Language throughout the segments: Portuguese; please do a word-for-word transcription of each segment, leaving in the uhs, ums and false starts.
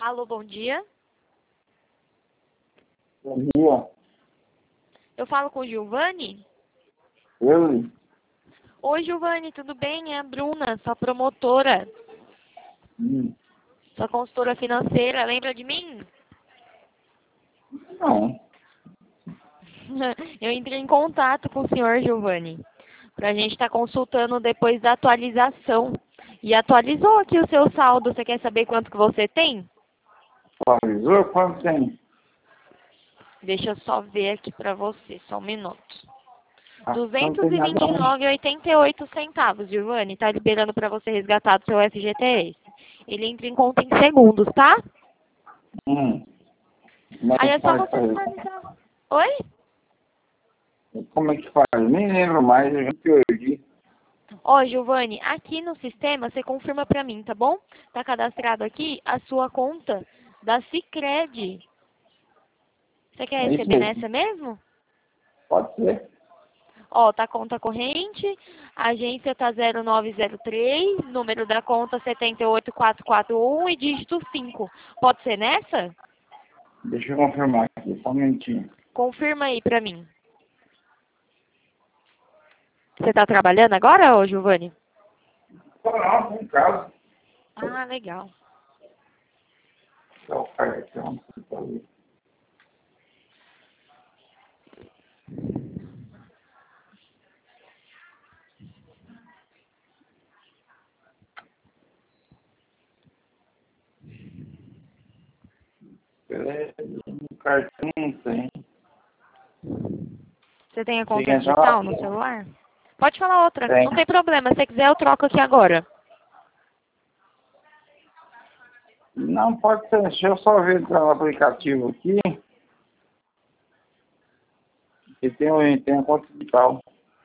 Alô, bom dia. Bom dia. Eu falo com o Giovanni? Eu? Oi, Giovanni, tudo bem? É a Bruna, sua promotora, Hum. sua consultora financeira. Lembra de mim? Não. Eu entrei em contato com o senhor Giovanni, para a gente estar consultando depois da atualização. E atualizou aqui o seu saldo. Você quer saber quanto que você tem? Atualizou? Quanto tem? Deixa eu só ver aqui para você, só um minuto. Ah, não duzentos tem e nada vinte e nove reais e oitenta e oito centavos, Giovanni. Tá liberando para você resgatar do seu F G T S. Ele entra em conta em segundos, tá? Hum. Como é Aí que é só faz você pra isso? finalizar. Oi? Como é que faz? Nem lembro mais, eu já perdi. Ó, Giovanni, aqui no sistema você confirma pra mim, tá bom? Tá cadastrado aqui a sua conta da Sicredi. Você quer É isso receber mesmo. nessa mesmo? Pode ser. Ó, tá conta corrente, a agência tá zero nove zero três, número da conta sete oito quatro quatro um e dígito cinco. Pode ser nessa? Deixa eu confirmar aqui, só um minutinho. Confirma aí pra mim. Você tá trabalhando agora, ô Giovanni? Não, não, tem caso. Ah, legal. Só o cartão. Beleza, o cartão não tem. Você tem a Tem que conta entrar lá. digital no celular? Pode falar outra. Tem. Não tem problema. Se você quiser, eu troco aqui agora. Não, pode ser. Deixa eu só ver no aplicativo aqui. Que tem, um- tem a conta digital.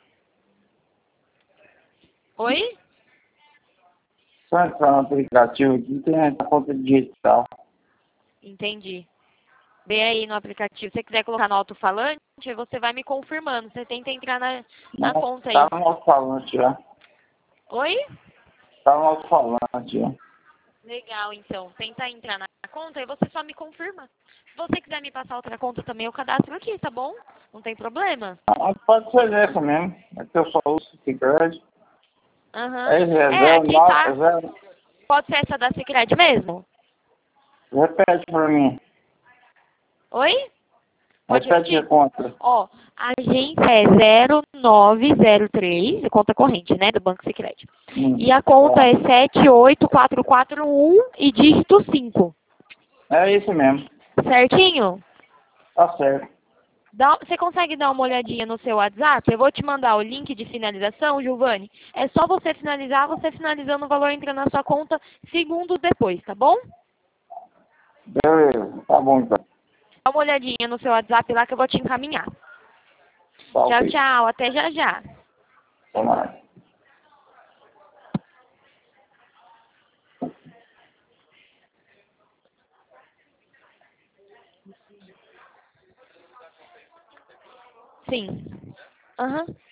Oi? Só entrar no aplicativo aqui, tem a conta digital. Entendi. Vê aí no aplicativo. Se você quiser colocar no alto-falante, você vai me confirmando. Você tenta entrar na, na Não, conta tá aí. no alto-falante já. Oi? Tá no alto-falante já. Legal, então. Tenta entrar na conta e você só me confirma. Se você quiser me passar outra conta também, eu cadastro aqui, tá bom? Não tem problema. Ah, pode ser essa mesmo. É que eu só uso o Cicred. Aham. É É, zero aqui tá. nove zero. Pode ser essa da Sicredi mesmo? Repete pra mim. Oi? Pode Repete a repetir? conta. Ó, a agência é zero nove zero três, a conta corrente, né, do Banco Sicredi. Hum, E a conta tá. é sete oito quatro quatro um e dígito cinco. É isso mesmo. Certinho? Tá certo. Dá- você consegue dar uma olhadinha no seu WhatsApp? Eu vou te mandar o link de finalização, Giovanni. É só você finalizar, você finalizando o valor entra na sua conta segundos depois, tá bom? Beleza. Tá bom então. Dá uma olhadinha no seu WhatsApp lá que eu vou te encaminhar. Tá Tchau, ok. tchau. Até já já. Até mais. Sim. Aham.